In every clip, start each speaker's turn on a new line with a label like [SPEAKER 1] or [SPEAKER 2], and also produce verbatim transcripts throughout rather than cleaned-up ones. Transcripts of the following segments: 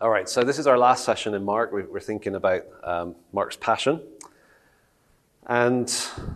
[SPEAKER 1] All right, so this is our last session in Mark. We're thinking about um, Mark's Passion. And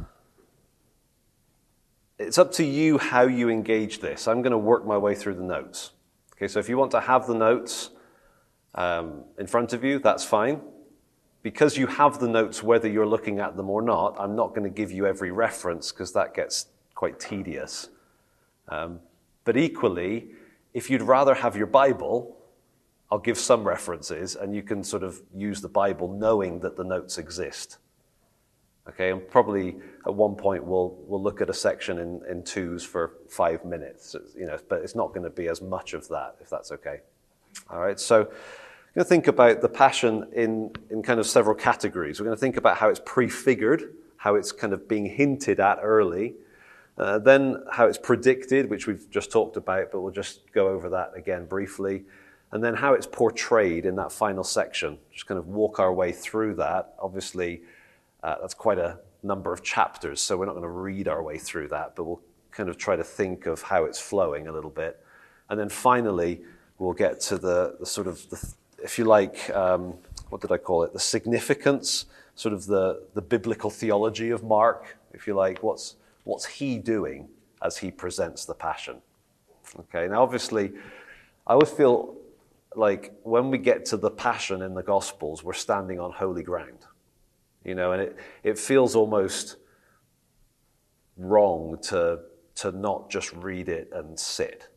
[SPEAKER 1] it's up to you how you engage this. I'm going to work my way through the notes. Okay, so if you want to have the notes um, in front of you, that's fine. Because you have the notes whether you're looking at them or not, I'm not going to give you every reference because that gets quite tedious. Um, but equally, if you'd rather have your Bible, I'll give some references, and you can sort of use the Bible knowing that the notes exist. Okay, and probably at one point we'll we'll look at a section in, in twos for five minutes, you know, but it's not going to be as much of that, if that's okay. All right, so we're going to think about the Passion in, in kind of several categories. We're going to think about how it's prefigured, how it's kind of being hinted at early, uh, then how it's predicted, which we've just talked about, but we'll just go over that again briefly. And then how it's portrayed in that final section. Just kind of walk our way through that. Obviously, uh, that's quite a number of chapters, so we're not going to read our way through that, but we'll kind of try to think of how it's flowing a little bit. And then finally, we'll get to the, the sort of, the, if you like, um, what did I call it? The significance, sort of the, the biblical theology of Mark, if you like. What's, what's he doing as he presents the Passion? Okay, now obviously, I always feel like when we get to the Passion in the Gospels, we're standing on holy ground, you know, and it, it feels almost wrong to, to not just read it and sit.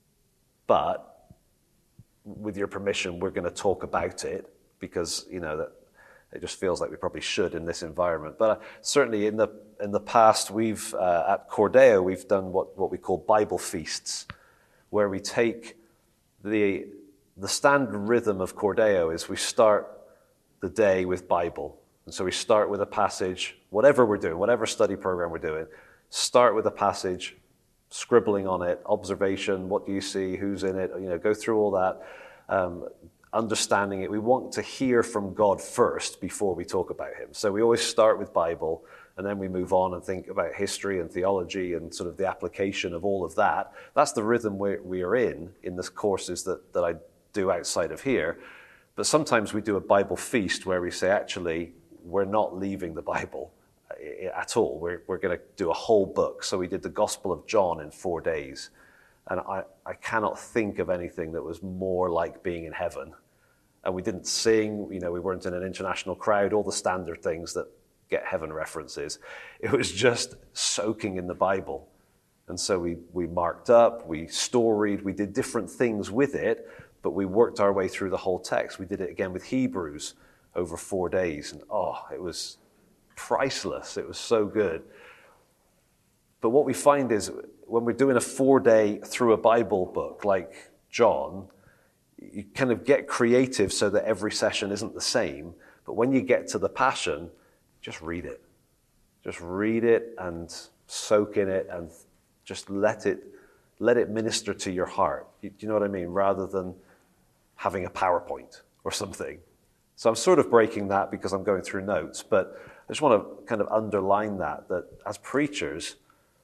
[SPEAKER 1] But with your permission, we're going to talk about it because, you know, that it just feels like we probably should in this environment. But uh, certainly in the in the past, we've uh, at Cordeo, we've done what, what we call Bible feasts, where we take the The standard rhythm of Cordeo is we start the day with Bible. And so we start with a passage, whatever we're doing, whatever study program we're doing, start with a passage, scribbling on it, observation, what do you see, who's in it, you know, go through all that, um, understanding it. We want to hear from God first before we talk about him. So we always start with Bible, and then we move on and think about history and theology and sort of the application of all of that. That's the rhythm we we are in, in the courses that, that I do outside of here. But sometimes we do a Bible feast where we say, actually, we're not leaving the Bible at all. We're, we're going to do a whole book. So we did the Gospel of John in four days. And I, I cannot think of anything that was more like being in heaven. And we didn't sing, you know, we weren't in an international crowd, all the standard things that get heaven references. It was just soaking in the Bible. And so we, we marked up, we storied, we did different things with it, but we worked our way through the whole text. We did it again with Hebrews over four days. And oh, it was priceless. It was so good. But what we find is when we're doing a four-day through a Bible book like John, you kind of get creative so that every session isn't the same. But when you get to the Passion, just read it. Just read it and soak in it and just let it let it minister to your heart. Do you know what I mean? Rather than having a PowerPoint or something. So I'm sort of breaking that because I'm going through notes, but I just want to kind of underline that, that as preachers,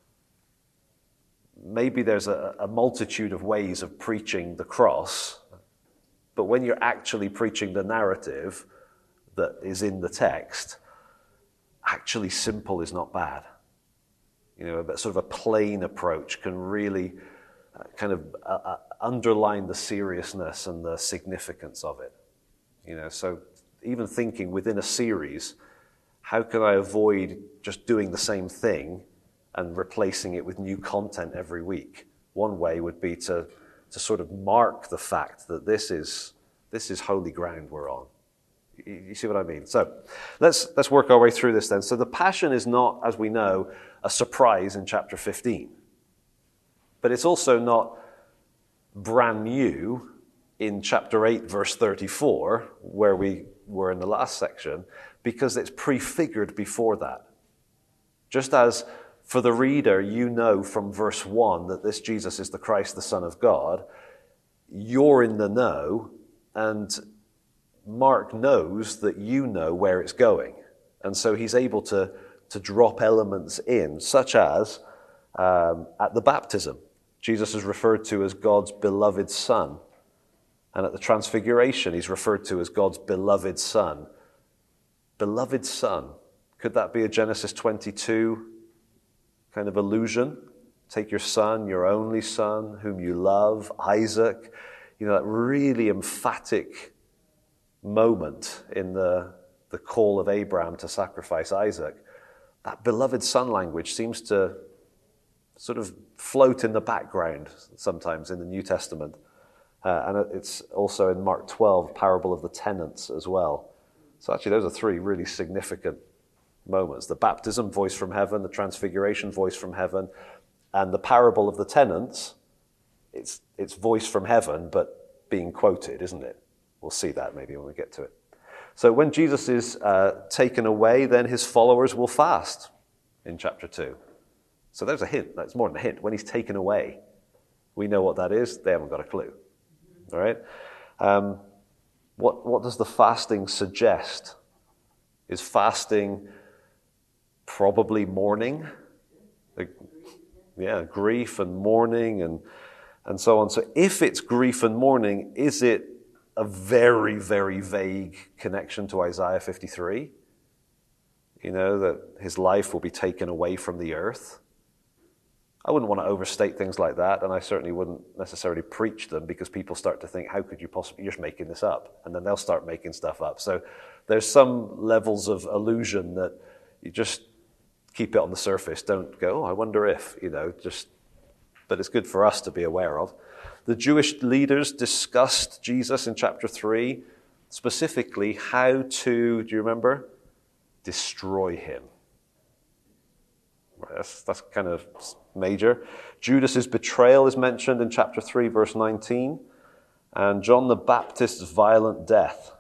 [SPEAKER 1] maybe there's a, a multitude of ways of preaching the cross, but when you're actually preaching the narrative that is in the text, actually simple is not bad. You know, but sort of a plain approach can really uh, kind of uh, uh, underline the seriousness and the significance of it. You know, so even thinking within a series, how can I avoid just doing the same thing and replacing it with new content every week? One way would be to to sort of mark the fact that this is this is holy ground we're on. You, you see what I mean? So let's let's work our way through this then. So the Passion is not, as we know, a surprise in chapter fifteen. But it's also not brand new in chapter eight, verse thirty-four, where we were in the last section, because it's prefigured before that. Just as for the reader, you know from verse one that this Jesus is the Christ, the Son of God, you're in the know, and Mark knows that you know where it's going. And so he's able to, to drop elements in, such as um, at the baptism, Jesus is referred to as God's beloved Son. And at the Transfiguration, he's referred to as God's beloved Son. Beloved Son. Could that be a Genesis twenty-two kind of allusion? Take your son, your only son, whom you love, Isaac. You know, that really emphatic moment in the, the call of Abraham to sacrifice Isaac. That beloved son language seems to sort of float in the background sometimes in the New Testament. Uh, and it's also in Mark twelve, parable of the tenants as well. So actually those are three really significant moments. The baptism, voice from heaven, the transfiguration, voice from heaven, and the parable of the tenants, it's, it's voice from heaven, but being quoted, isn't it? We'll see that maybe when we get to it. So when Jesus is uh, taken away, then his followers will fast in chapter two. So there's a hint. That's more than a hint. When he's taken away, we know what that is. They haven't got a clue. All right? Um, what, what does the fasting suggest? Is fasting probably mourning? Like, yeah, grief and mourning and, and so on. So if it's grief and mourning, is it a very, very vague connection to Isaiah fifty-three? You know, that his life will be taken away from the earth. I wouldn't want to overstate things like that, and I certainly wouldn't necessarily preach them because people start to think, how could you possibly, you're just making this up, and then they'll start making stuff up. So there's some levels of illusion that you just keep it on the surface. Don't go, oh, I wonder if, you know, just, but it's good for us to be aware of. The Jewish leaders discussed Jesus in chapter three, specifically how to, do you remember? Destroy him. That's, that's kind of major. Judas's betrayal is mentioned in chapter three, verse nineteen, and John the Baptist's violent death.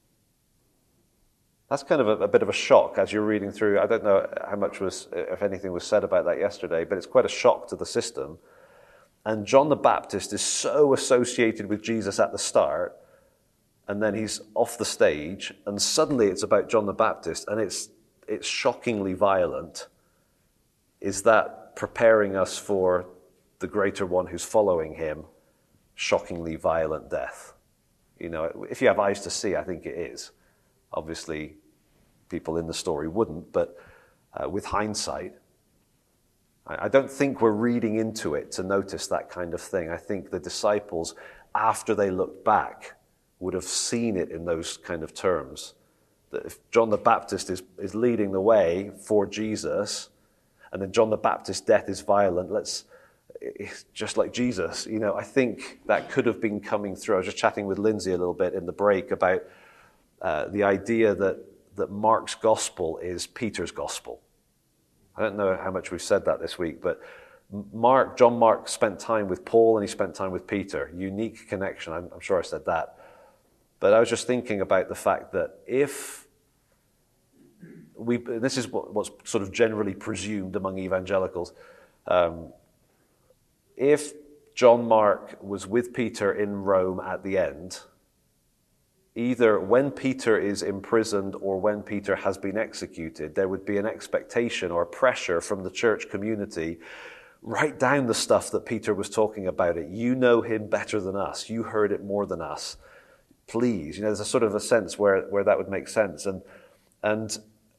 [SPEAKER 1] That's kind of a, a bit of a shock as you're reading through. I don't know how much was, if anything was said about that yesterday, but it's quite a shock to the system. And John the Baptist is so associated with Jesus at the start, and then he's off the stage, and suddenly it's about John the Baptist, and it's it's shockingly violent. Is that preparing us for the greater one who's following him, shockingly violent death? You know, if you have eyes to see, I think it is. Obviously, people in the story wouldn't, but uh, with hindsight, I, I don't think we're reading into it to notice that kind of thing. I think the disciples, after they looked back, would have seen it in those kind of terms. That if John the Baptist is, is leading the way for Jesus, and then John the Baptist's death is violent, let's, it's just like Jesus. You know, I think that could have been coming through. I was just chatting with Lindsay a little bit in the break about uh, the idea that, that Mark's gospel is Peter's gospel. I don't know how much we've said that this week, but Mark, John Mark spent time with Paul and he spent time with Peter. Unique connection. I'm, I'm sure I said that. But I was just thinking about the fact that if we, this is what, what's sort of generally presumed among evangelicals, um, if John Mark was with Peter in Rome at the end, either when Peter is imprisoned or when Peter has been executed, there would be an expectation or pressure from the church community. Write down the stuff that Peter was talking about it. You know him better than us. You heard it more than us. Please. You know, there's a sort of a sense where, where that would make sense. And and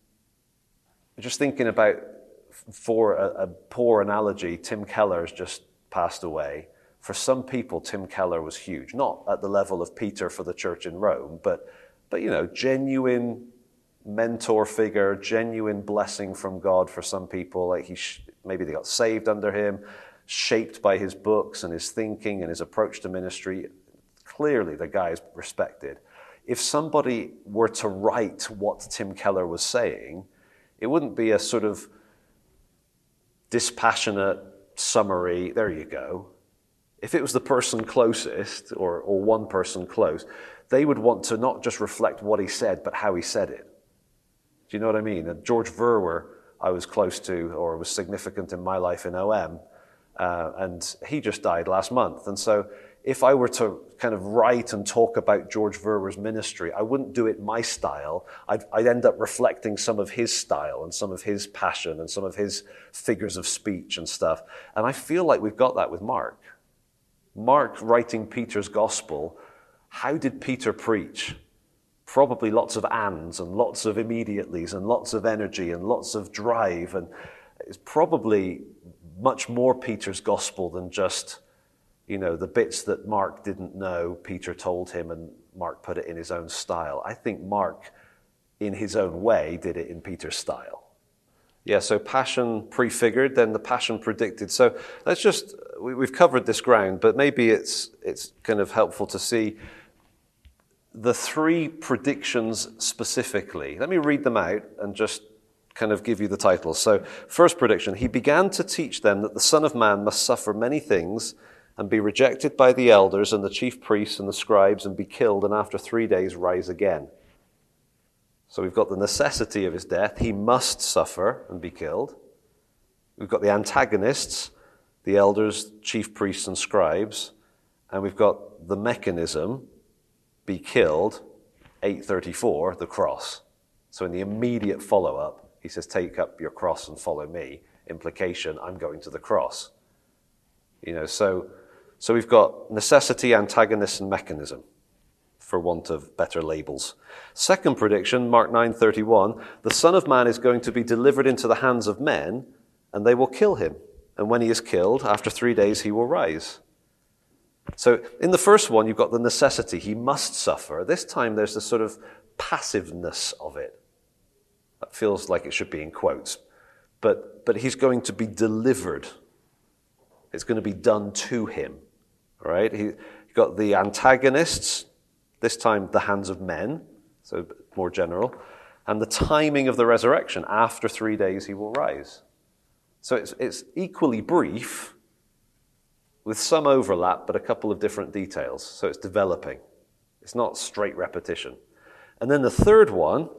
[SPEAKER 1] just thinking about, for a, a poor analogy, Tim Keller's just passed away. For some people, Tim Keller was huge. Not at the level of Peter for the church in Rome, but, but you know, genuine mentor figure, genuine blessing from God for some people. Like he sh- maybe they got saved under him, shaped by his books and his thinking and his approach to ministry. Clearly, the guy is respected. If somebody were to write what Tim Keller was saying, it wouldn't be a sort of dispassionate summary, there you go. If it was the person closest, or, or one person close, they would want to not just reflect what he said, but how he said it. Do you know what I mean? And George Verwer, I was close to, or was significant in my life in O M, uh, and he just died last month. And so if I were to kind of write and talk about George Verwer's ministry, I wouldn't do it my style. I'd, I'd end up reflecting some of his style and some of his passion and some of his figures of speech and stuff. And I feel like we've got that with Mark. Mark writing Peter's gospel, How did Peter preach? Probably lots of ands and lots of immediatelys and lots of energy and lots of drive. And it's probably much more Peter's gospel than just, you know, the bits that Mark didn't know, Peter told him and Mark put it in his own style. I think Mark, in his own way, did it in Peter's style. Yeah, so passion prefigured, then the passion predicted. So let's just, we, we've covered this ground, but maybe it's it's kind of helpful to see the three predictions specifically. Let me read them out and just kind of give you the titles. So first prediction, he began to teach them that the Son of Man must suffer many things and be rejected by the elders and the chief priests and the scribes and be killed and after three days rise again. So we've got the necessity of his death. He must suffer and be killed. We've got the antagonists, the elders, chief priests and scribes. And we've got the mechanism, be killed, eight thirty-four, the cross. So in the immediate follow-up, he says, take up your cross and follow me. Implication, I'm going to the cross. You know, so, so we've got necessity, antagonist, and mechanism, for want of better labels. Second prediction, Mark nine thirty-one, the Son of Man is going to be delivered into the hands of men, and they will kill him. And when he is killed, after three days he will rise. So in the first one, you've got the necessity. He must suffer. This time there's the sort of passiveness of it. That feels like it should be in quotes. But, but he's going to be delivered. It's going to be done to him. All right? He, you've got the antagonists, this time the hands of men, so more general, and the timing of the resurrection. After three days he will rise. So it's, it's equally brief, with some overlap, but a couple of different details. So it's developing. It's not straight repetition. And then the third one,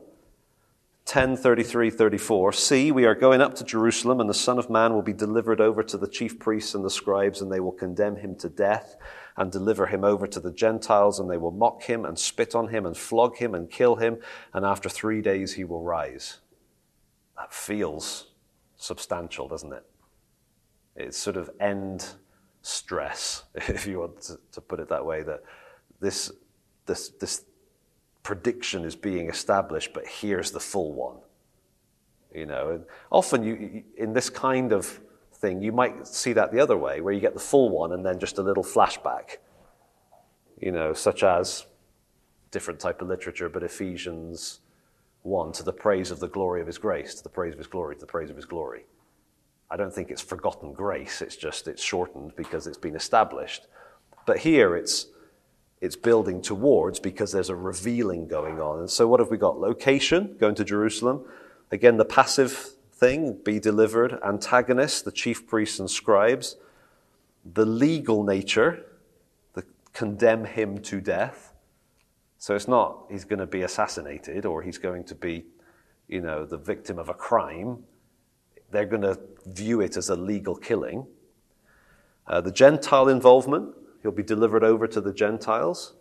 [SPEAKER 1] ten thirty-three thirty-four, see, we are going up to Jerusalem, and the Son of Man will be delivered over to the chief priests and the scribes, and they will condemn him to death and deliver him over to the Gentiles, and they will mock him and spit on him and flog him and kill him, and after three days he will rise. That feels substantial, doesn't it? It's sort of end stress, if you want to, to put it that way, that this, this, this prediction is being established, but here's the full one. You know, and often you, in this kind of thing, you might see that the other way, where you get the full one and then just a little flashback, you know, such as different type of literature, but Ephesians one, to the praise of the glory of his grace, to the praise of his glory, to the praise of his glory. I don't think it's forgotten grace, it's just, it's shortened because it's been established. But here it's it's building towards because there's a revealing going on. And so what have we got? Location, going to Jerusalem. Again, the passive thing, be delivered. Antagonists, the chief priests and scribes. The legal nature, the condemn him to death. So it's not he's going to be assassinated or he's going to be, you know, the victim of a crime. They're going to view it as a legal killing. Uh, the Gentile involvement, he'll be delivered over to the Gentiles.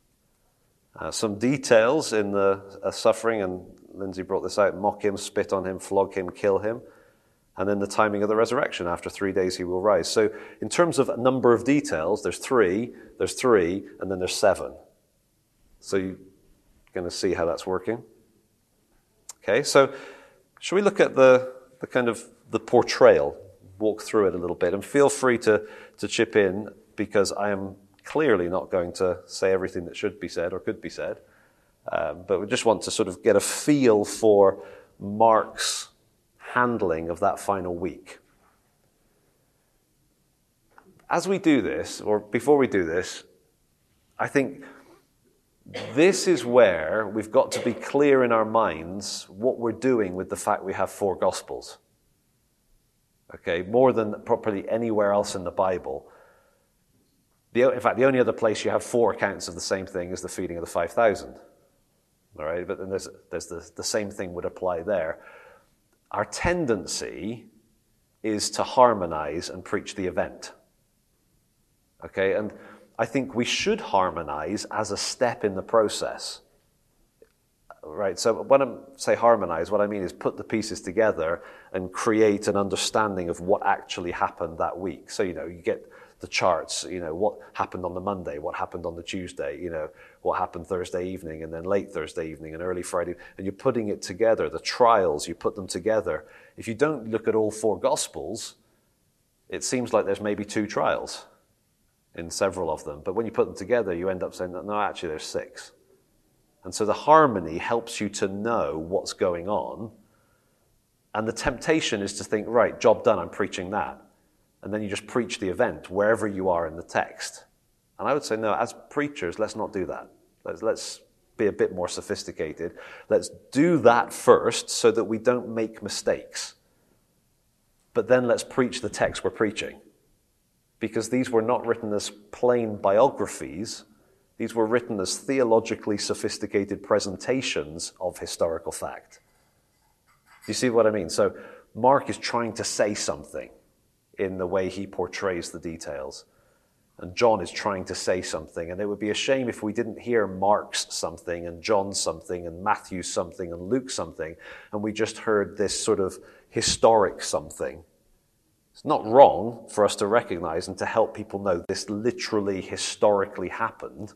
[SPEAKER 1] Uh, some details in the uh, suffering, and Lindsay brought this out, mock him, spit on him, flog him, kill him. And then the timing of the resurrection, after three days he will rise. So in terms of a number of details, there's three, there's three, and then there's seven. So you're going to see how that's working. Okay, so shall we look at the... the kind of the portrayal, walk through it a little bit, and feel free to, to chip in, because I am clearly not going to say everything that should be said or could be said. Um, but we just want to sort of get a feel for Mark's handling of that final week. As we do this, or before we do this, I think this is where we've got to be clear in our minds what we're doing with the fact we have four Gospels. Okay, more than probably anywhere else in the Bible. The, in fact, the only other place you have four accounts of the same thing is the feeding of the five thousand. All right, but then there's, there's the, the same thing would apply there. Our tendency is to harmonize and preach the event. Okay, and I think we should harmonize as a step in the process. right? So when I say harmonize, what I mean is put the pieces together and create an understanding of what actually happened that week. So, you know, you get the charts, you know, what happened on the Monday, what happened on the Tuesday, you know, what happened Thursday evening, and then late Thursday evening and early Friday, and you're putting it together, the trials, you put them together. If you don't look at all four Gospels, it seems like there's maybe two trials in several of them, but when you put them together, you end up saying, no, actually there's six. And so the harmony helps you to know what's going on, and the temptation is to think, right, job done, I'm preaching that. And then you just preach the event wherever you are in the text. And I would say, no, as preachers, let's not do that. Let's, let's be a bit more sophisticated. Let's do that first so that we don't make mistakes. But then let's preach the text we're preaching. Because these were not written as plain biographies. These were written as theologically sophisticated presentations of historical fact. Do you see what I mean? So Mark is trying to say something in the way he portrays the details. And John is trying to say something. And it would be a shame if we didn't hear Mark's something and John's something and Matthew's something and Luke's something, and we just heard this sort of historic something. It's not wrong for us to recognize and to help people know this literally historically happened,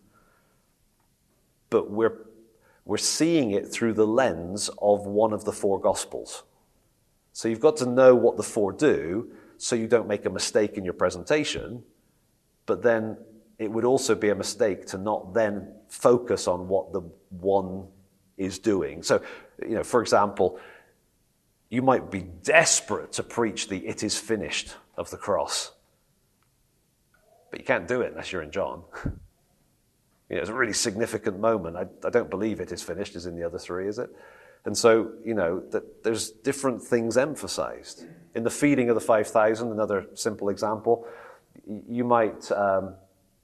[SPEAKER 1] but we're, we're seeing it through the lens of one of the four Gospels. So you've got to know what the four do, so you don't make a mistake in your presentation, but then it would also be a mistake to not then focus on what the one is doing. So, you know, for example, you might be desperate to preach the "it is finished" of the cross, but you can't do it unless you're in John. You know, it's a really significant moment. I, I don't believe "it is finished" is in the other three, is it? And so, you know, that there's different things emphasized. In the feeding of the five thousand, another simple example, you might um,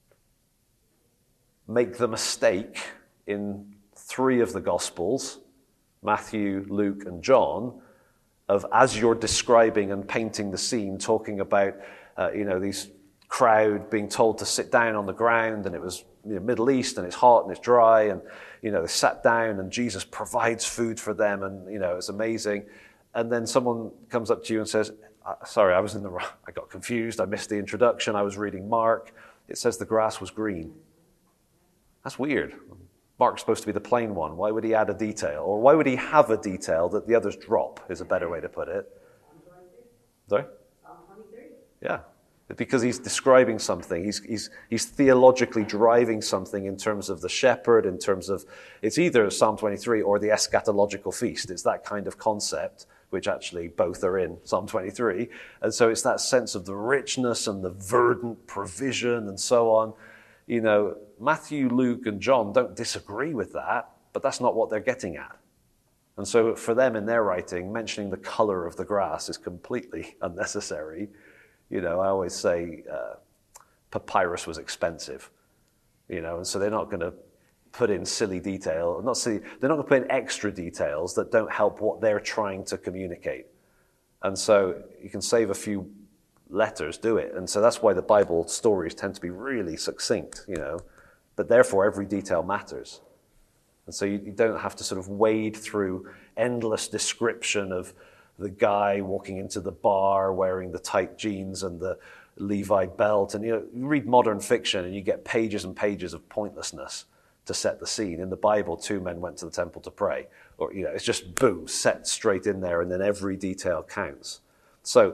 [SPEAKER 1] make the mistake in three of the Gospels, Matthew, Luke, and John, of as you're describing and painting the scene, talking about, uh, you know, these crowd being told to sit down on the ground, and it was, you know, Middle East, and it's hot and it's dry, and, you know, they sat down and Jesus provides food for them, and, you know, it's amazing. And then someone comes up to you and says, sorry, I was in the wrong, I got confused, I missed the introduction, I was reading Mark, it says the grass was green. That's weird. Mark's supposed to be the plain one. Why would he add a detail? Or why would he have a detail that the others drop, is a better way to put it. Sorry? Yeah. Because he's describing something. He's, he's, he's theologically driving something in terms of the shepherd, in terms of, it's either Psalm twenty-three or the eschatological feast. It's that kind of concept, which actually both are in Psalm twenty-three. And so it's that sense of the richness and the verdant provision and so on. You know, Matthew, Luke, and John don't disagree with that, but that's not what they're getting at. And so for them in their writing, mentioning the color of the grass is completely unnecessary. You know, I always say uh, papyrus was expensive, you know, and so they're not going to put in silly detail, not silly, they're not going to put in extra details that don't help what they're trying to communicate. And so you can save a few letters, do it. And so that's why the Bible stories tend to be really succinct, you know, but therefore every detail matters. And so you, you don't have to sort of wade through endless description of the guy walking into the bar wearing the tight jeans and the Levi belt. And you know, you read modern fiction and you get pages and pages of pointlessness to set the scene. In the Bible, two men went to the temple to pray. Or, you know, it's just boom, set straight in there, and then every detail counts. So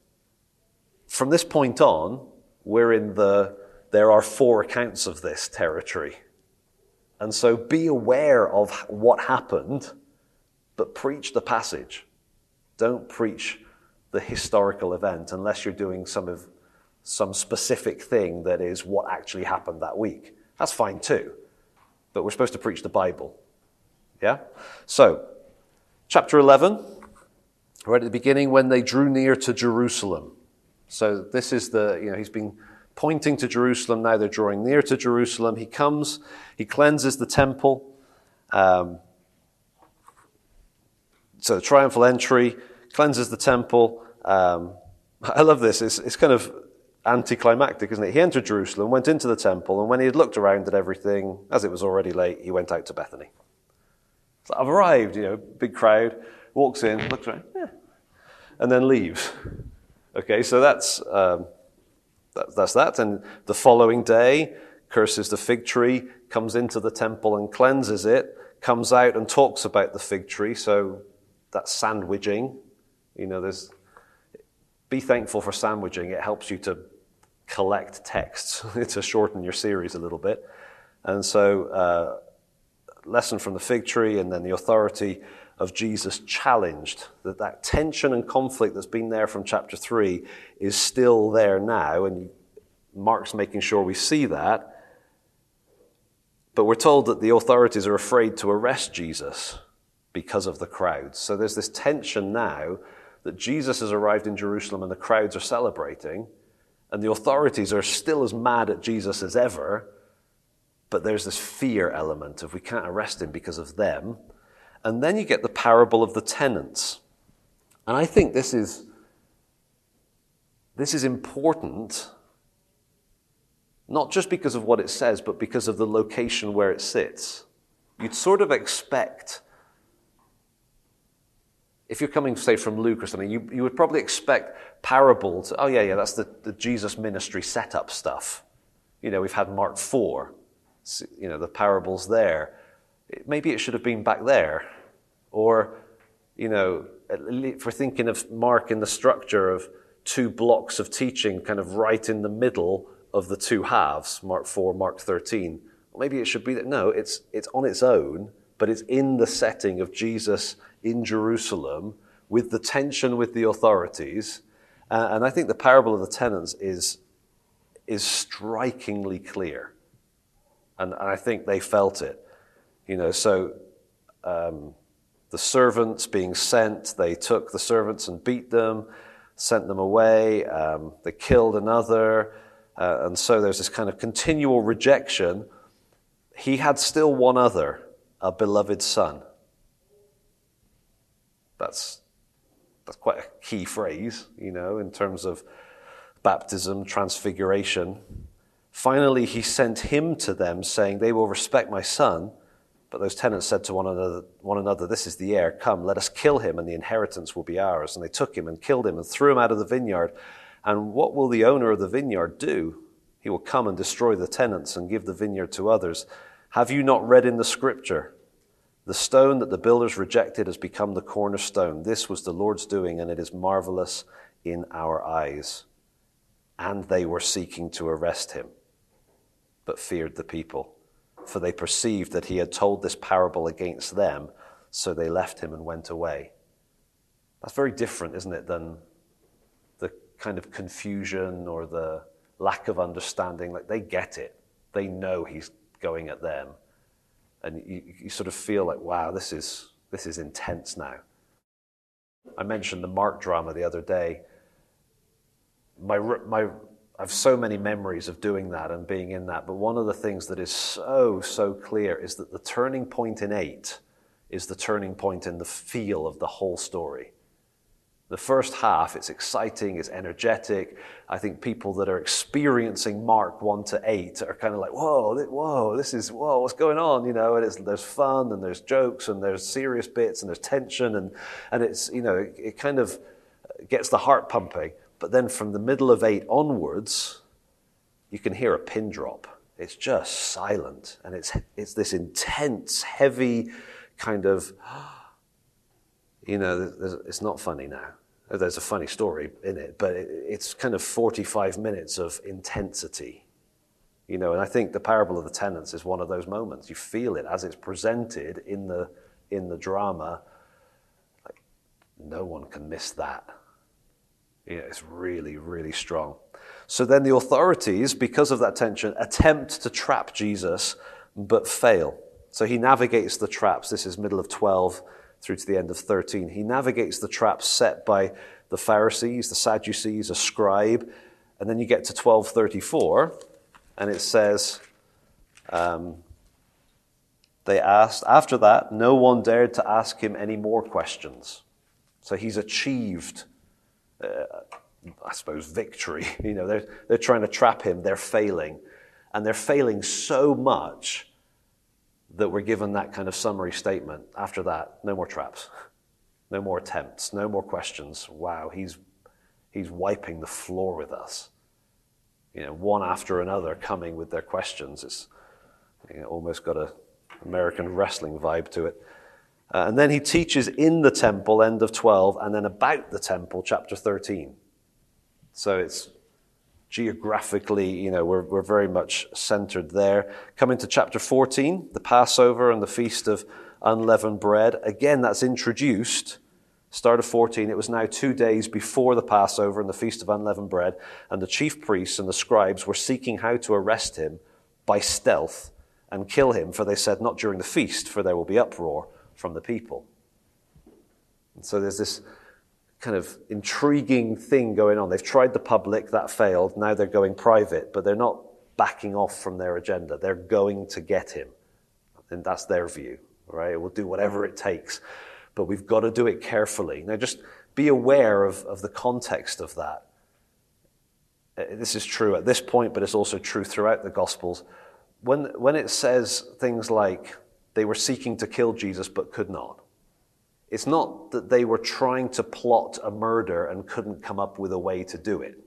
[SPEAKER 1] from this point on, we're in the, there are four accounts of this territory. And so be aware of what happened, but preach the passage. Don't preach the historical event unless you're doing some of some specific thing that is what actually happened that week. That's fine too. But we're supposed to preach the Bible. Yeah? So, chapter eleven, right at the beginning, when they drew near to Jerusalem. So this is the, you know, he's been pointing to Jerusalem, now they're drawing near to Jerusalem. He comes, he cleanses the temple. Um, so the triumphal entry, cleanses the temple. Um, I love this. It's, it's kind of anticlimactic, isn't it? He entered Jerusalem, went into the temple, and when he had looked around at everything, as it was already late, he went out to Bethany. So I've arrived, you know, big crowd, walks in, looks around, yeah, and then leaves. Okay, so that's um, that, that's that. And the following day, curses the fig tree, comes into the temple and cleanses it, comes out and talks about the fig tree. So that's sandwiching. You know, there's be thankful for sandwiching. It helps you to collect texts to shorten your series a little bit. And so, uh, lesson from the fig tree, and then the authority of Jesus challenged. That that tension and conflict that's been there from chapter three is still there now, and Mark's making sure we see that. But we're told that the authorities are afraid to arrest Jesus because of the crowds. So there's this tension now that Jesus has arrived in Jerusalem and the crowds are celebrating, and the authorities are still as mad at Jesus as ever, but there's this fear element of we can't arrest him because of them. And then you get the parable of the tenants. And I think this is, this is important, not just because of what it says, but because of the location where it sits. You'd sort of expect, if you're coming, say, from Luke or something, you, you would probably expect parables. Oh, yeah, yeah, that's the, the Jesus ministry setup stuff. You know, we've had Mark four, you know, the parables there. Maybe it should have been back there. Or, you know, if we're thinking of Mark in the structure of two blocks of teaching kind of right in the middle of the two halves, Mark four, Mark thirteen. Well, maybe it should be that. No, it's it's on its own, but it's in the setting of Jesus in Jerusalem with the tension with the authorities. Uh, and I think the parable of the tenants is, is strikingly clear. And, and I think they felt it. You know, so um, the servants being sent, they took the servants and beat them, sent them away. Um, they killed another. Uh, and so there's this kind of continual rejection. He had still one other, a beloved son. That's that's quite a key phrase, you know, in terms of baptism, transfiguration. Finally, he sent him to them, saying, they will respect my son. But those tenants said to one another, one another, this is the heir. Come, let us kill him, and the inheritance will be ours. And they took him and killed him and threw him out of the vineyard. And what will the owner of the vineyard do? He will come and destroy the tenants and give the vineyard to others. Have you not read in the scripture? The stone that the builders rejected has become the cornerstone. This was the Lord's doing, and it is marvelous in our eyes. And they were seeking to arrest him, but feared the people, for they perceived that he had told this parable against them, so they left him and went away. That's very different, isn't it, than the kind of confusion or the lack of understanding. Like, they get it. They know he's going at them. And you, you sort of feel like, wow, this is this is intense now. I mentioned the Mark drama the other day. My my I have so many memories of doing that and being in that, but one of the things that is so, so clear is that the turning point in eight is the turning point in the feel of the whole story. The first half, it's exciting, it's energetic. I think people that are experiencing Mark one to eight are kind of like, whoa, whoa, this is, whoa, what's going on? You know, and it's, there's fun and there's jokes and there's serious bits and there's tension and, and it's, you know, it, it kind of gets the heart pumping. But then from the middle of eight onwards, you can hear a pin drop. It's just silent. And it's it's this intense, heavy kind of, you know, it's not funny now. There's a funny story in it, but it's kind of forty-five minutes of intensity. You know, and I think the parable of the tenants is one of those moments. You feel it as it's presented in the in the drama. Like, no one can miss that. Yeah, it's really, really strong. So then the authorities, because of that tension, attempt to trap Jesus, but fail. So he navigates the traps. This is middle of twelve through to the end of thirteen. He navigates the traps set by the Pharisees, the Sadducees, a scribe. And then you get to twelve thirty-four, and it says, um, they asked, after that, no one dared to ask him any more questions. So he's achieved Uh, I suppose, victory. You know, they're, they're trying to trap him. They're failing. And they're failing so much that we're given that kind of summary statement. After that, no more traps, no more attempts, no more questions. Wow, he's he's wiping the floor with us. You know, one after another coming with their questions. It's, you know, almost got a American wrestling vibe to it. Uh, and then he teaches in the temple, end of twelve, and then about the temple, chapter thirteen. So it's geographically, you know, we're, we're very much centered there. Coming to chapter fourteen, the Passover and the Feast of Unleavened Bread. Again, that's introduced. Start of fourteen, it was now two days before the Passover and the Feast of Unleavened Bread, and the chief priests and the scribes were seeking how to arrest him by stealth and kill him, for they said, not during the feast, for there will be uproar from the people. And so there's this kind of intriguing thing going on. They've tried the public, that failed, now they're going private, but they're not backing off from their agenda. They're going to get him. And that's their view, right? We'll do whatever it takes, but we've got to do it carefully. Now just be aware of, of the context of that. This is true at this point, but it's also true throughout the Gospels. When, when it says things like they were seeking to kill Jesus but could not, it's not that they were trying to plot a murder and couldn't come up with a way to do it.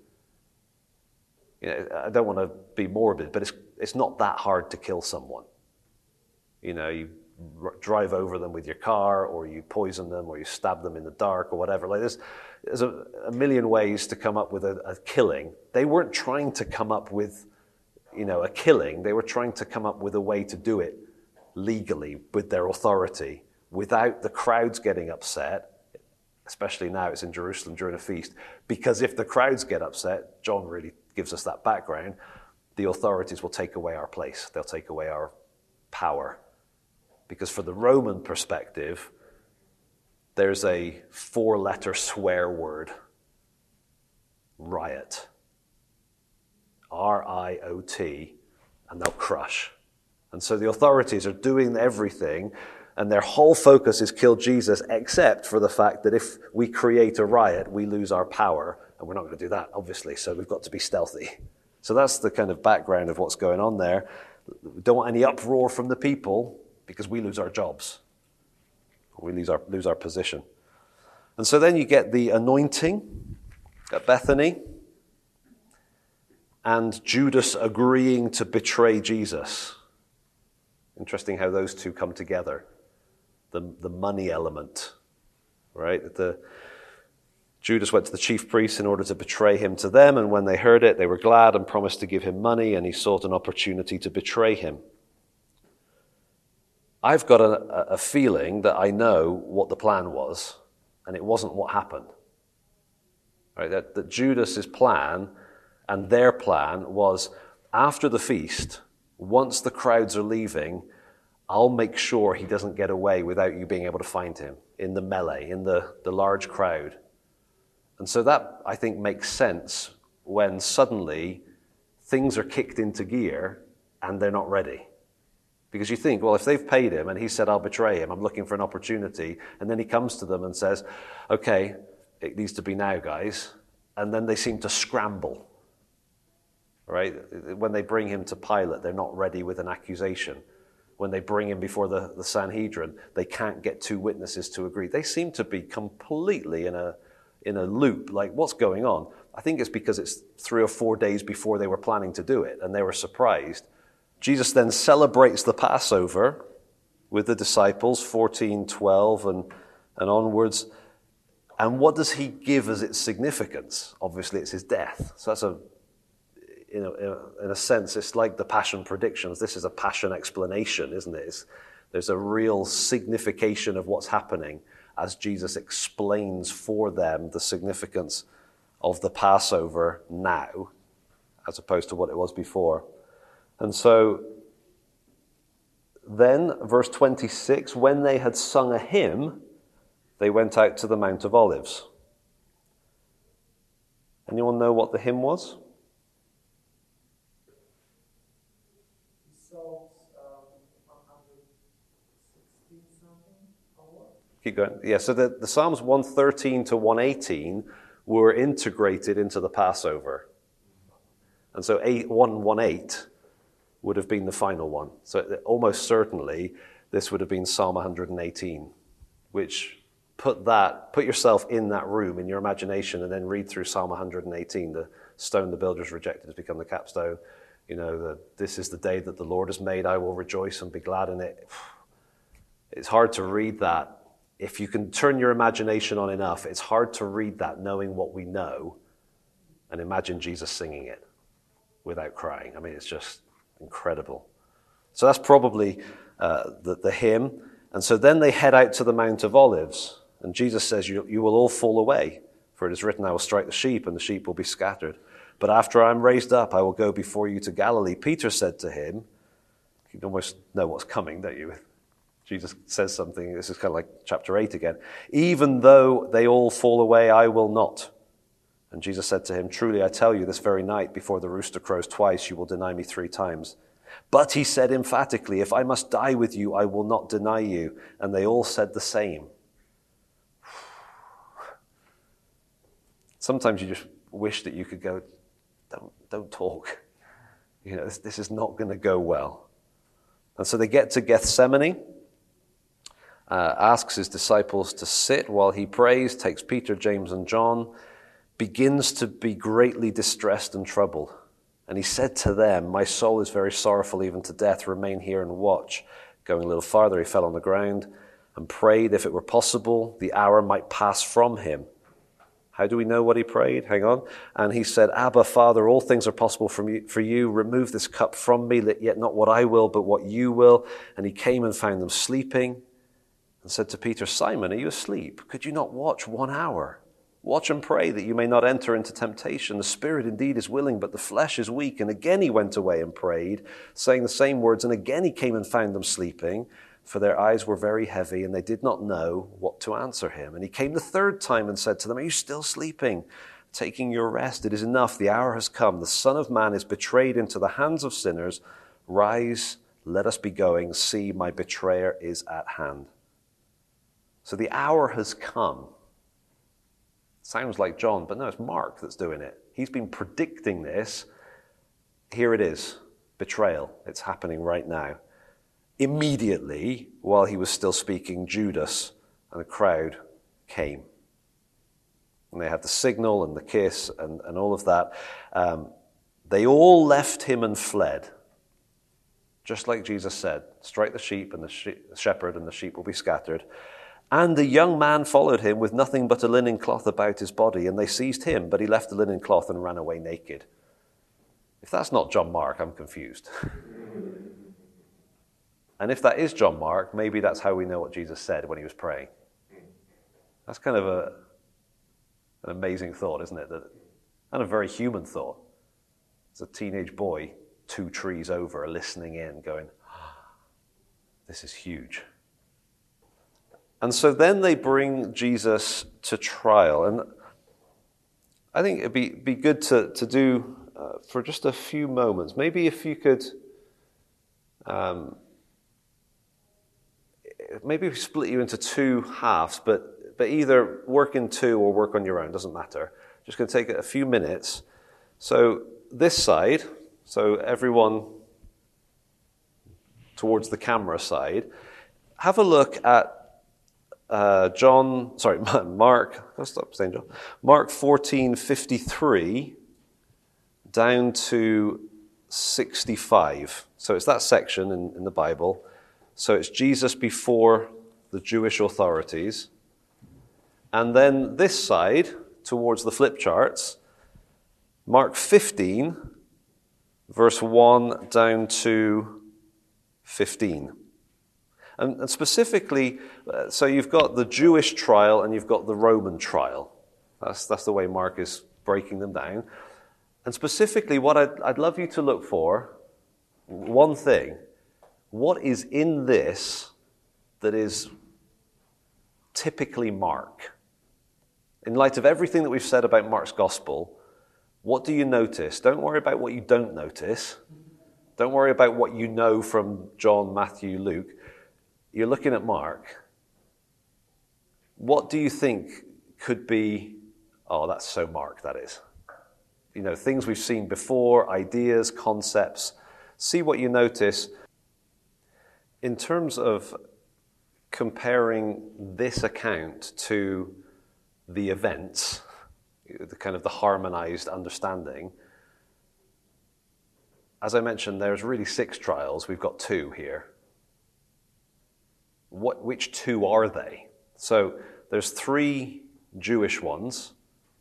[SPEAKER 1] You know, I don't want to be morbid, but it's it's not that hard to kill someone. You know, you r- drive over them with your car, or you poison them, or you stab them in the dark, or whatever. Like there's, there's a, a million ways to come up with a, a killing. They weren't trying to come up with, you know, a killing. They were trying to come up with a way to do it legally with their authority, without the crowds getting upset, especially now it's in Jerusalem during a feast, because if the crowds get upset, John really gives us that background, the authorities will take away our place. They'll take away our power. Because for the Roman perspective, there's a four-letter swear word, riot. R I O T, and they'll crush. And so the authorities are doing everything, and their whole focus is kill Jesus, except for the fact that if we create a riot, we lose our power, and we're not going to do that, obviously, so we've got to be stealthy. So that's the kind of background of what's going on there. We don't want any uproar from the people, because we lose our jobs. We lose our, lose our position. And so then you get the anointing at Bethany, and Judas agreeing to betray Jesus. Interesting how those two come together. The, the money element, right? The, Judas went to the chief priests in order to betray him to them, and when they heard it, they were glad and promised to give him money, and he sought an opportunity to betray him. I've got a, a feeling that I know what the plan was, and it wasn't what happened. Right? That, that Judas's plan and their plan was, after the feast, once the crowds are leaving, I'll make sure he doesn't get away without you being able to find him in the melee, in the, the large crowd. And so that, I think, makes sense when suddenly things are kicked into gear and they're not ready. Because you think, well, if they've paid him and he said, I'll betray him, I'm looking for an opportunity, and then he comes to them and says, okay, it needs to be now, guys. And then they seem to scramble. Right? When they bring him to Pilate, they're not ready with an accusation. When they bring him before the, the Sanhedrin, they can't get two witnesses to agree. They seem to be completely in a in a loop, like what's going on? I think it's because it's three or four days before they were planning to do it, and they were surprised. Jesus then celebrates the Passover with the disciples, fourteen, twelve, and, and onwards. And what does he give as its significance? Obviously, it's his death. So that's a In a, in a sense, it's like the Passion predictions. This is a Passion explanation, isn't it? It's, there's a real signification of what's happening as Jesus explains for them the significance of the Passover now, as opposed to what it was before. And so then, verse twenty-six, when they had sung a hymn, they went out to the Mount of Olives. Anyone know what the hymn was? Keep going. Yeah, so the, the Psalms one thirteen to one eighteen were integrated into the Passover. And so eight, one eighteen would have been the final one. So almost certainly this would have been Psalm one hundred eighteen, which put that, put yourself in that room in your imagination and then read through Psalm one hundred eighteen. The stone the builders rejected has become the capstone. You know, the, this is the day that the Lord has made. I will rejoice and be glad in it. It's hard to read that. If you can turn your imagination on enough, it's hard to read that knowing what we know and imagine Jesus singing it without crying. I mean, it's just incredible. So that's probably uh, the, the hymn. And so then they head out to the Mount of Olives. And Jesus says, you, you will all fall away, for it is written, I will strike the sheep, and the sheep will be scattered. But after I am raised up, I will go before you to Galilee. Peter said to him, you almost know what's coming, don't you? Jesus says something, this is kind of like chapter eight again. Even though they all fall away, I will not. And Jesus said to him, truly I tell you, this very night, before the rooster crows twice, you will deny me three times. But he said emphatically, if I must die with you, I will not deny you. And they all said the same. Sometimes you just wish that you could go, don't, don't talk. You know, this, this is not going to go well. And so they get to Gethsemane, uh, asks his disciples to sit while he prays, takes Peter, James, and John, begins to be greatly distressed and troubled. And he said to them, my soul is very sorrowful, even to death. Remain here and watch. Going a little farther, he fell on the ground and prayed, if it were possible, the hour might pass from him. How do we know what he prayed? Hang on. And he said, Abba, Father, all things are possible for you. For you. Remove this cup from me, yet not what I will, but what you will. And he came and found them sleeping and said to Peter, Simon, are you asleep? Could you not watch one hour? Watch and pray that you may not enter into temptation. The spirit indeed is willing, but the flesh is weak. And again he went away and prayed, saying the same words. And again he came and found them sleeping, for their eyes were very heavy, and they did not know what to answer him. And he came the third time and said to them, are you still sleeping, taking your rest? It is enough, the hour has come. The Son of Man is betrayed into the hands of sinners. Rise, let us be going. See, my betrayer is at hand. So the hour has come. Sounds like John, but no, it's Mark that's doing it. He's been predicting this. Here it is, betrayal. It's happening right now. Immediately, while he was still speaking, Judas and the crowd came. And they had the signal and the kiss and, and all of that. Um, they all left him and fled. Just like Jesus said, strike the sheep and the she- shepherd and the sheep will be scattered. And the young man followed him with nothing but a linen cloth about his body, and they seized him, but he left the linen cloth and ran away naked. If that's not John Mark, I'm confused. And if that is John Mark, maybe that's how we know what Jesus said when he was praying. That's kind of a, an amazing thought, isn't it? That, and a very human thought. As a teenage boy, two trees over, listening in, going, oh, this is huge. And so then they bring Jesus to trial. And I think it'd be, be good to, to do uh, for just a few moments. Maybe if you could... Um, Maybe we split you into two halves, but, but either work in two or work on your own, doesn't matter. Just going to take a few minutes. So this side, so everyone towards the camera side, have a look at uh, John, sorry, Mark, I'll stop saying John, Mark fourteen fifty-three down to sixty-five. So it's that section in, in the Bible. So it's Jesus before the Jewish authorities. And then this side, towards the flip charts, Mark fifteen, verse one down to fifteen. And, and specifically, uh, so you've got the Jewish trial and you've got the Roman trial. That's, that's the way Mark is breaking them down. And specifically, what I'd, I'd love you to look for, one thing, what is in this that is typically Mark? In light of everything that we've said about Mark's gospel, what do you notice? Don't worry about what you don't notice. Don't worry about what you know from John, Matthew, Luke. You're looking at Mark. What do you think could be, oh, that's so Mark, that is. You know, things we've seen before, ideas, concepts. see what you notice in terms of comparing this account to the events, the kind of the harmonized understanding. As I mentioned, there's really six trials. We've got two here. What, which two are they? So there's three Jewish ones.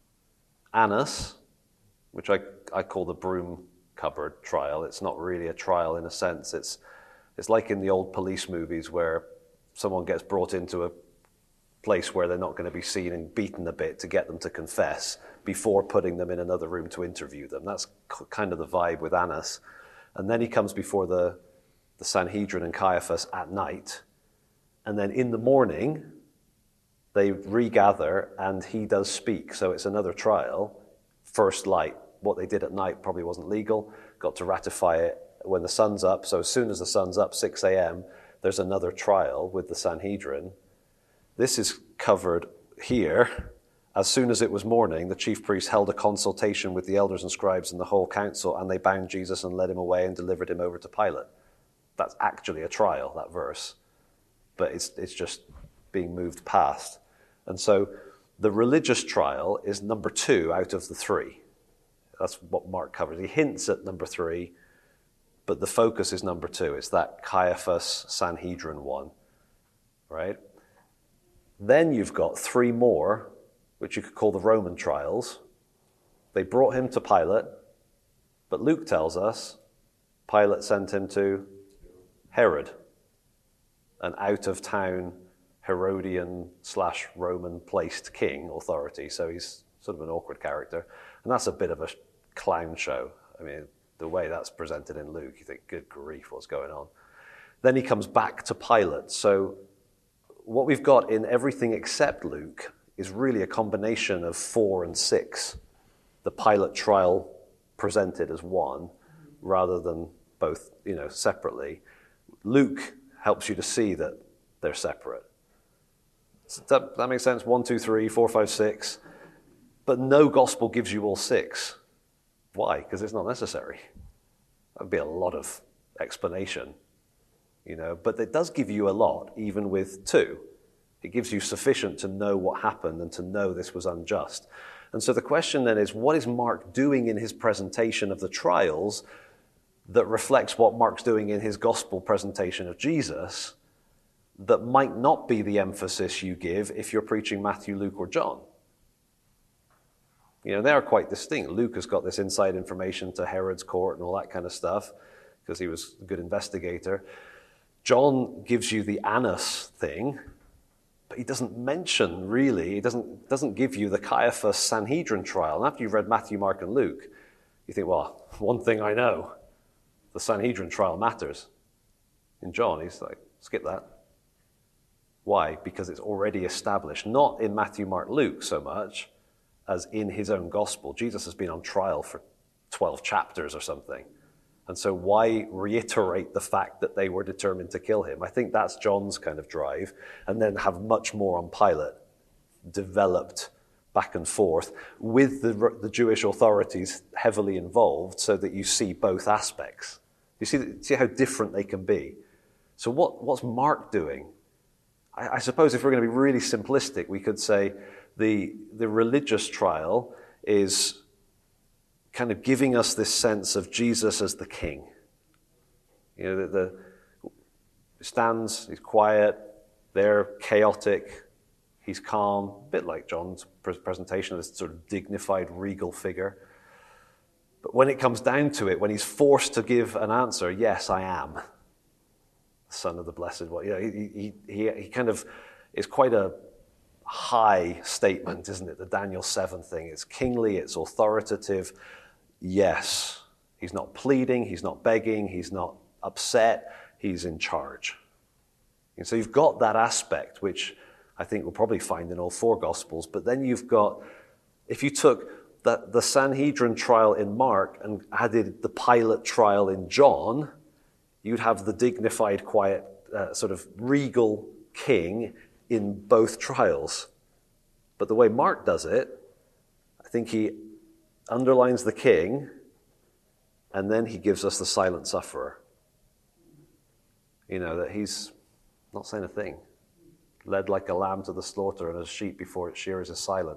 [SPEAKER 1] Annas, which I, I call the broom cupboard trial. It's not really a trial in a sense. It's, it's like in the old police movies where someone gets brought into a place where they're not going to be seen and beaten a bit to get them to confess before putting them in another room to interview them. That's kind of the vibe with Annas. And then he comes before the, the Sanhedrin and Caiaphas at night. And then in the morning, they regather and he does speak. So it's another trial. First light. What they did at night probably wasn't legal. Got to ratify it when the sun's up. So as soon as the sun's up, six a.m., there's another trial with the Sanhedrin. This is covered here. As soon as it was morning, the chief priests held a consultation with the elders and scribes and the whole council, and they bound Jesus and led him away and delivered him over to Pilate. That's actually a trial, that verse. But it's it's just being moved past. And so the religious trial is number two out of the three. That's what Mark covers. He hints at number three, but the focus is number two. It's that Caiaphas Sanhedrin one, right? Then you've got three more, which you could call the Roman trials. They brought him to Pilate, but Luke tells us Pilate sent him to Herod, an out-of-town Herodian slash Roman placed king authority. So he's sort of an awkward character. And that's a bit of a clown show. I mean, the way that's presented in Luke, you think, good grief, what's going on? Then he comes back to Pilate. So what we've got in everything except Luke is really a combination of four and six. The Pilate trial presented as one, rather than both, you know, separately. Luke helps you to see that they're separate. Does that, that makes sense? One, two, three, four, five, six. But no gospel gives you all six. Why? Because it's not necessary. That would be a lot of explanation, you know. But it does give you a lot, even with two. It gives you sufficient to know what happened and to know this was unjust. And so the question then is, what is Mark doing in his presentation of the trials that reflects what Mark's doing in his gospel presentation of Jesus that might not be the emphasis you give if you're preaching Matthew, Luke, or John? You know, they are quite distinct. Luke has got this inside information to Herod's court and all that kind of stuff because he was a good investigator. John gives you the Annas thing, but he doesn't mention, really, he doesn't, doesn't give you the Caiaphas Sanhedrin trial. And after you've read Matthew, Mark, and Luke, you think, well, one thing I know, the Sanhedrin trial matters. In John, he's like, skip that. Why? Because it's already established, not in Matthew, Mark, Luke so much as in his own gospel. Jesus has been on trial for twelve chapters or something. And so why reiterate the fact that they were determined to kill him? I think that's John's kind of drive. And then have much more on Pilate developed back and forth with the, the Jewish authorities heavily involved so that you see both aspects. You see, see how different they can be. So what, what's Mark doing? I, I suppose if we're going to be really simplistic, we could say the, the religious trial is kind of giving us this sense of Jesus as the king. You know, the, the stands, he's quiet, they're chaotic, he's calm, a bit like John's presentation of this sort of dignified, regal figure. But when it comes down to it, when he's forced to give an answer, yes, I am the Son of the Blessed One. You know, he, he, he, he kind of is quite a high statement, isn't it? The Daniel seven thing. It's kingly, it's authoritative. Yes, he's not pleading, he's not begging, he's not upset, he's in charge. And so you've got that aspect, which I think we'll probably find in all four Gospels. But then you've got, if you took the, the Sanhedrin trial in Mark and added the Pilate trial in John, you'd have the dignified, quiet, uh, sort of regal king in both trials. But the way Mark does it, I think he underlines the king And then he gives us the silent sufferer. You know, that he's not saying a thing. Led like a lamb to the slaughter, and as sheep before its shearers is silent.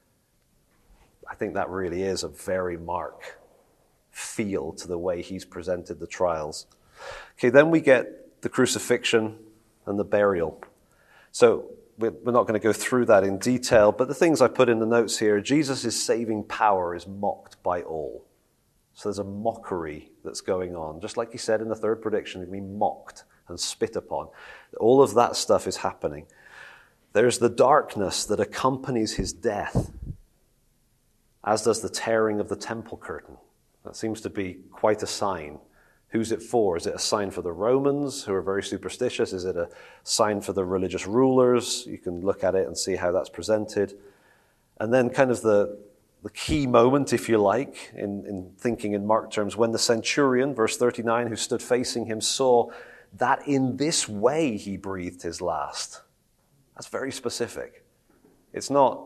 [SPEAKER 1] I think that really is a very Mark feel to the way he's presented the trials. Okay, then we get the crucifixion and the burial. So we're not going to go through that in detail, but the things I put in the notes here, Jesus' saving power is mocked by all. So there's a mockery that's going on. Just like he said in the third prediction, he'd be mocked and spit upon. All of that stuff is happening. There's the darkness that accompanies his death, as does the tearing of the temple curtain. That seems to be quite a sign. Who's it for? Is it a sign for the Romans, who are very superstitious? Is it a sign for the religious rulers? You can look at it and see how that's presented. And then kind of the, the key moment, if you like, in, in thinking in Mark terms, when the centurion, verse thirty-nine, who stood facing him, saw that in this way he breathed his last. That's very specific. It's not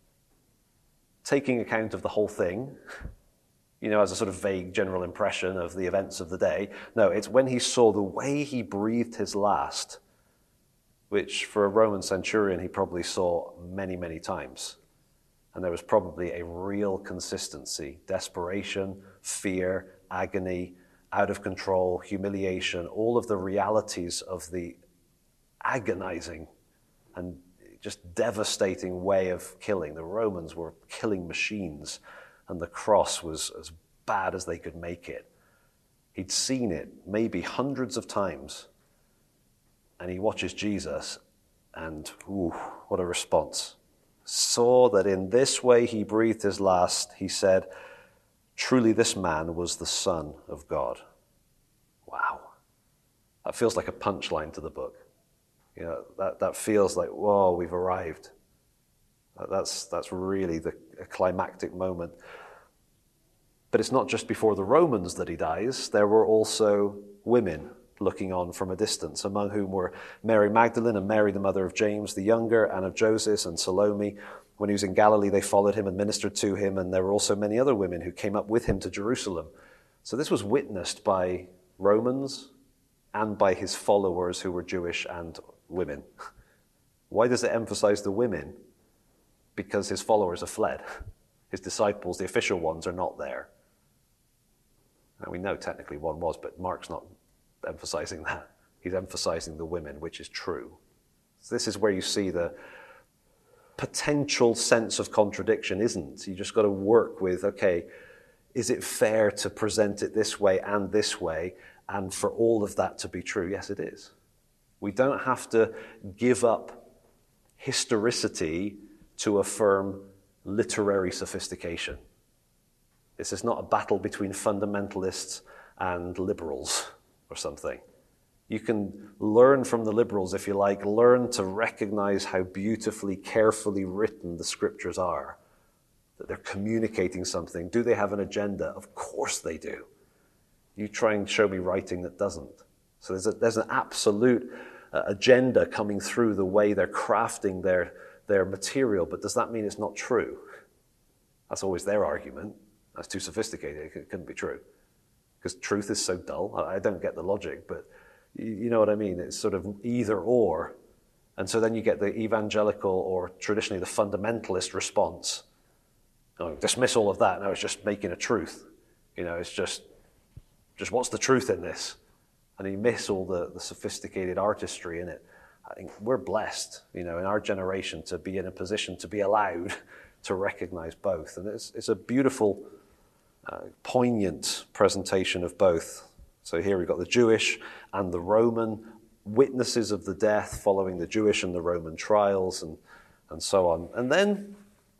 [SPEAKER 1] taking account of the whole thing, you know, as a sort of vague general impression of the events of the day. No, it's when he saw the way he breathed his last, which for a Roman centurion he probably saw many, many times. And there was probably a real consistency, desperation, fear, agony, out of control, humiliation, all of the realities of the agonizing and just devastating way of killing. The Romans were killing machines, and the cross was as bad as they could make it. He'd seen it maybe hundreds of times, and he watches Jesus, and ooh, what a response. Saw that in this way he breathed his last, he said, truly this man was the Son of God. Wow. That feels like a punchline to the book. You know, that, that feels like, whoa, we've arrived. That's, that's really the a climactic moment. But it's not just before the Romans that he dies. There were also women looking on from a distance, among whom were Mary Magdalene and Mary, the mother of James the younger, and of Joseph and Salome. When he was in Galilee, they followed him and ministered to him, and there were also many other women who came up with him to Jerusalem. So this was witnessed by Romans and by his followers who were Jewish and women. Why does it emphasize the women? Because his followers have fled. His disciples, the official ones, are not there. And we know technically one was, but Mark's not emphasizing that. He's emphasizing the women, which is true. So this is where you see the potential sense of contradiction, isn't? You just got to work with, okay, is it fair to present it this way and this way, and for all of that to be true? Yes, it is. We don't have to give up historicity to affirm literary sophistication. This is not a battle between fundamentalists and liberals or something. You can learn from the liberals, if you like, learn to recognize how beautifully, carefully written the scriptures are, that they're communicating something. Do they have an agenda? Of course they do. You try and show me writing that doesn't. So there's, a, there's an absolute uh, agenda coming through the way they're crafting their, their material, but does that mean it's not true? That's always their argument. That's too sophisticated. It couldn't be true. Because truth is so dull. I don't get the logic, but you know what I mean? It's sort of either or. And so then you get the evangelical or traditionally the fundamentalist response. Oh, dismiss all of that. No, it's just making a truth. You know, it's just, just what's the truth in this? And you miss all the, the sophisticated artistry in it. I think we're blessed, you know, in our generation to be in a position to be allowed to recognize both. And it's, it's a beautiful, uh, poignant presentation of both. So here we've got the Jewish and the Roman witnesses of the death following the Jewish and the Roman trials and, and so on. And then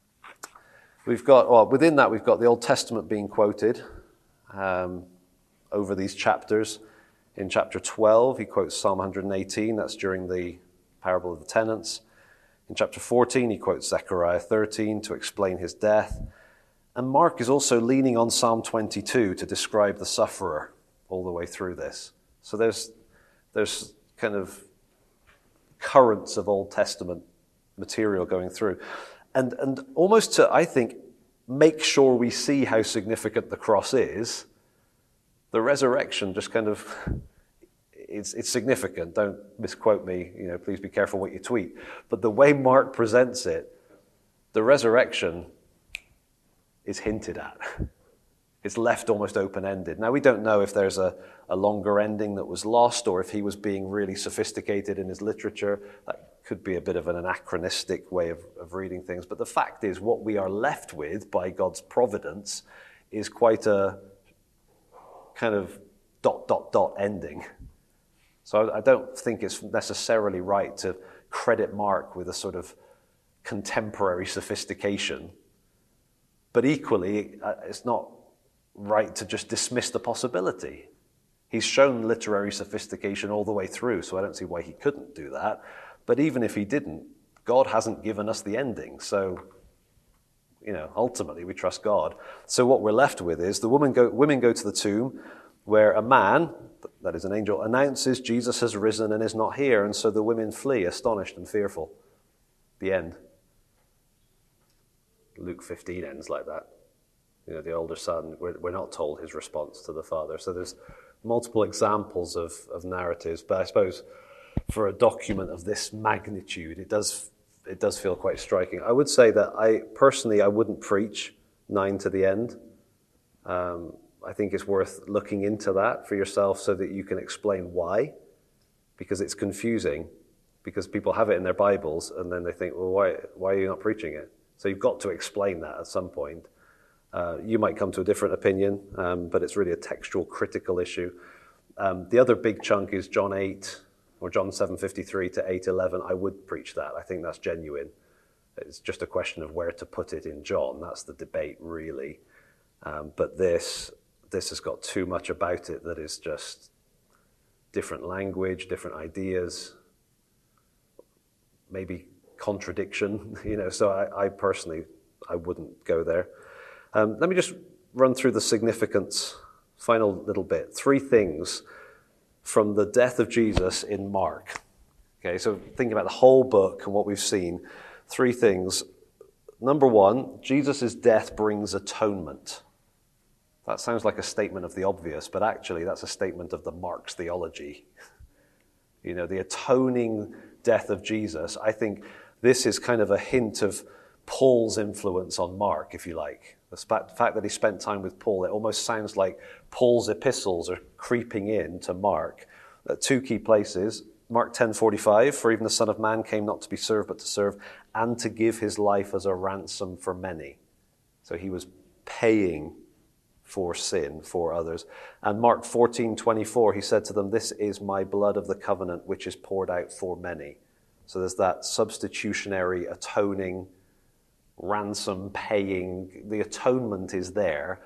[SPEAKER 1] we've got, well, within that we've got the Old Testament being quoted um, over these chapters. In chapter twelve, he quotes Psalm one hundred eighteen. That's during the parable of the tenants. In chapter fourteen, he quotes Zechariah thirteen to explain his death. And Mark is also leaning on Psalm twenty-two to describe the sufferer all the way through this. So there's there's kind of currents of Old Testament material going through. And and almost to, I think, make sure we see how significant the cross is, The resurrection just kind of, it's, it's significant. Don't misquote me, you know, please be careful what you tweet. But the way Mark presents it, the resurrection is hinted at. It's left almost open-ended. Now, we don't know if there's a, a longer ending that was lost or if he was being really sophisticated in his literature. That could be a bit of an anachronistic way of, of reading things. But the fact is, what we are left with by God's providence is quite a kind of dot, dot, dot ending. So I, I don't think it's necessarily right to credit Mark with a sort of contemporary sophistication. But equally, it's not right to just dismiss the possibility. He's shown literary sophistication all the way through, so I don't see why he couldn't do that. But even if he didn't, God hasn't given us the ending. So, you know, ultimately we trust God. So what we're left with is the women go, women go to the tomb where a man, that is an angel, announces Jesus has risen and is not here. And so the women flee, astonished and fearful. The end. Luke fifteen ends like that. You know, the older son, we're, we're not told his response to the father. So there's multiple examples of, of narratives. But I suppose for a document of this magnitude, it does it does feel quite striking. I would say that I personally, I wouldn't preach nine to the end. Um, I think it's worth looking into that for yourself so that you can explain why, because it's confusing, because people have it in their Bibles and then they think, well, why why are you not preaching it? So you've got to explain that at some point. Uh, you might come to a different opinion, um, but it's really a textual, critical issue. Um, the other big chunk is John eight, or John seven fifty-three to eight eleven. I would preach that. I think that's genuine. It's just a question of where to put it in John. That's the debate, really. Um, but this, this has got too much about it that is just different language, different ideas, maybe contradiction. You know, so I, I personally, I wouldn't go there. Um, let me just run through the significance, final little bit. Three things from the death of Jesus in Mark. Okay, so thinking about the whole book and what we've seen, three things. Number one, Jesus' death brings atonement. That sounds like a statement of the obvious, but actually that's a statement of the Mark's theology. You know, the atoning death of Jesus. I think this is kind of a hint of Paul's influence on Mark, if you like. The fact that he spent time with Paul, it almost sounds like Paul's epistles are creeping in to Mark. At two key places, Mark ten forty-five, for even the Son of Man came not to be served but to serve, and to give his life as a ransom for many. So he was paying for sin for others. And Mark fourteen twenty-four, he said to them, this is my blood of the covenant, which is poured out for many. So there's that substitutionary, atoning, ransom paying, the atonement is there.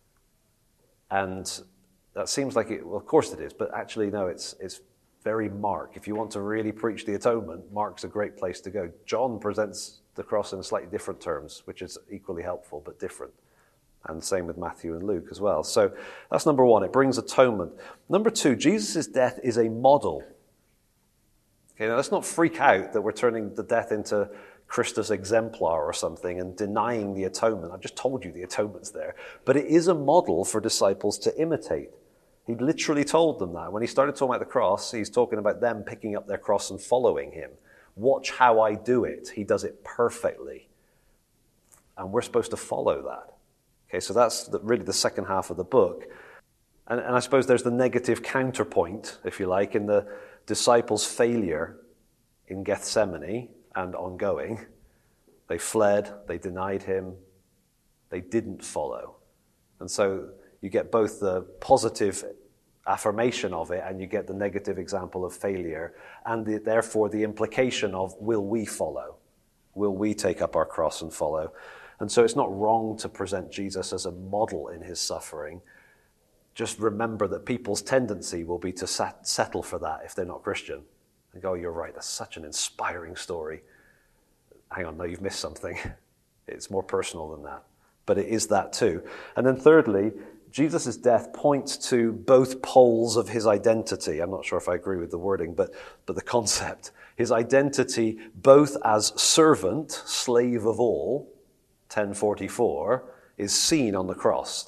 [SPEAKER 1] And that seems like it, well, of course it is, but actually, no, it's it's very Mark. If you want to really preach the atonement, Mark's a great place to go. John presents the cross in slightly different terms, which is equally helpful, but different. And same with Matthew and Luke as well. So that's number one, it brings atonement. Number two, Jesus' death is a model. Okay, now let's not freak out that we're turning the death into Christus exemplar or something and denying the atonement. I've just told you the atonement's there. But it is a model for disciples to imitate. He literally told them that. When he started talking about the cross, he's talking about them picking up their cross and following him. Watch how I do it. He does it perfectly. And we're supposed to follow that. Okay, so that's the, really the second half of the book. And, and I suppose there's the negative counterpoint, if you like, in the disciples' failure in Gethsemane and ongoing. They fled, they denied him, they didn't follow. And so you get both the positive affirmation of it and you get the negative example of failure and the, therefore the implication of will we follow? Will we take up our cross and follow? And so it's not wrong to present Jesus as a model in his suffering. Just remember that people's tendency will be to sat- settle for that if they're not Christian. And go, oh, you're right, that's such an inspiring story. Hang on, no, you've missed something. It's more personal than that. But it is that too. And then thirdly, Jesus' death points to both poles of his identity. I'm not sure if I agree with the wording, but, but the concept. His identity both as servant, slave of all, ten forty-four, is seen on the cross. Like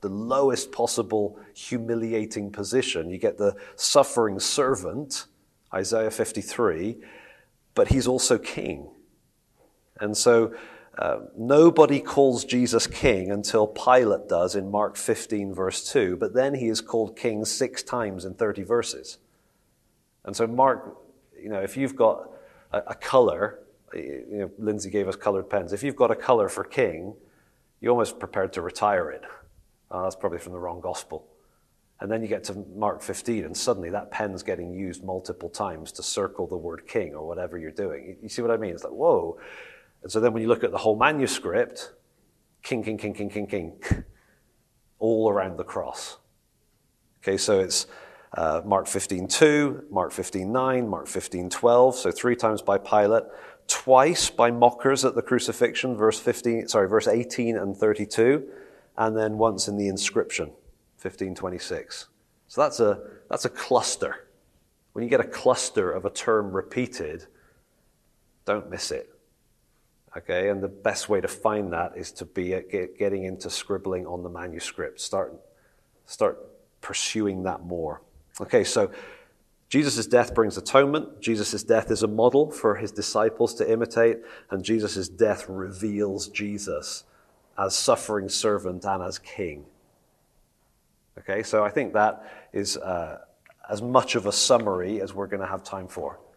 [SPEAKER 1] the lowest possible humiliating position. You get the suffering servant, Isaiah fifty-three, but he's also king. And so uh, nobody calls Jesus king until Pilate does in Mark fifteen, verse two, but then he is called king six times in thirty verses. And so Mark, you know, if you've got a, a color, you know, Lindsay gave us colored pens. If you've got a color for king, you're almost prepared to retire it. Oh, that's probably from the wrong gospel. And then you get to Mark fifteen, and suddenly that pen's getting used multiple times to circle the word king or whatever you're doing. You see what I mean? It's like, whoa. And so then when you look at the whole manuscript, king, king, king, king, king, king, all around the cross. Okay, so it's uh, Mark fifteen two, Mark fifteen nine, Mark fifteen twelve, so three times by Pilate, twice by mockers at the crucifixion, verse fifteen, sorry, verse eighteen and thirty-two, and then once in the inscription, fifteen twenty-six. So that's a that's a cluster. When you get a cluster of a term repeated, don't miss it. Okay, and the best way to find that is to be at get, getting into scribbling on the manuscript. Start start pursuing that more. Okay, so Jesus' death brings atonement. Jesus' death is a model for his disciples to imitate, and Jesus' death reveals Jesus as suffering servant and as king. Okay, so I think that is uh, as much of a summary as we're going to have time for.